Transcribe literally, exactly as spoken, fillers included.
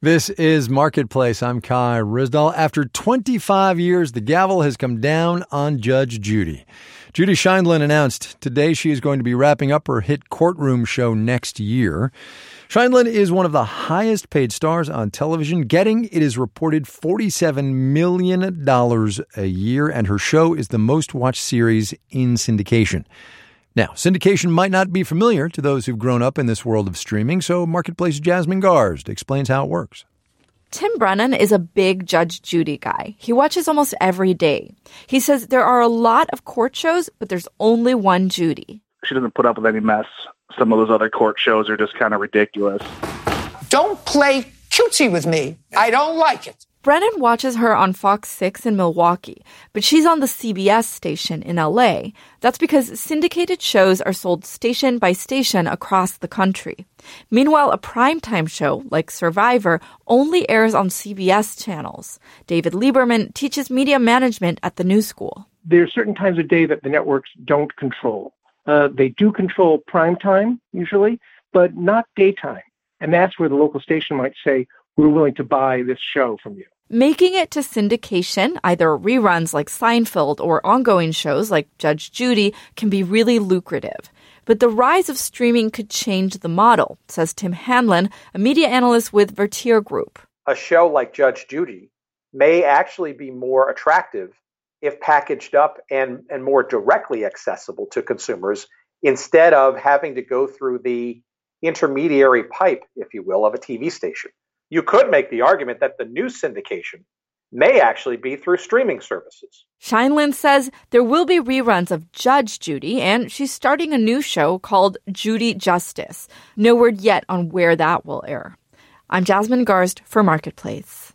This is Marketplace. I'm Kai Ryssdal. After twenty-five years, the gavel has come down on Judge Judy. Judy Sheindlin announced today she is going to be wrapping up her hit courtroom show next year. Sheindlin is one of the highest paid stars on television, getting, it is reported, forty-seven million dollars a year, and her show is the most watched series in syndication. Now, syndication might not be familiar to those who've grown up in this world of streaming, so Marketplace Jasmine Garsd explains how it works. Tim Brennan is a big Judge Judy guy. He watches almost every day. He says there are a lot of court shows, but there's only one Judy. She doesn't put up with any mess. Some of those other court shows are just kind of ridiculous. Don't play cutesy with me. I don't like it. Brennan watches her on Fox six in Milwaukee, but she's on the C B S station in L A. That's because syndicated shows are sold station by station across the country. Meanwhile, a primetime show, like Survivor, only airs on C B S channels. David Lieberman teaches media management at the New School. There are certain times of day that the networks don't control. Uh, they do control primetime, usually, but not daytime. And that's where the local station might say, we're willing to buy this show from you. Making it to syndication, either reruns like Seinfeld or ongoing shows like Judge Judy, can be really lucrative. But the rise of streaming could change the model, says Tim Hanlon, a media analyst with Vertier Group. A show like Judge Judy may actually be more attractive if packaged up and, and more directly accessible to consumers instead of having to go through the intermediary pipe, if you will, of a T V station. You could make the argument that the new syndication may actually be through streaming services. Sheindlin says there will be reruns of Judge Judy, and she's starting a new show called Judy Justice. No word yet on where that will air. I'm Jasmine Garsd for Marketplace.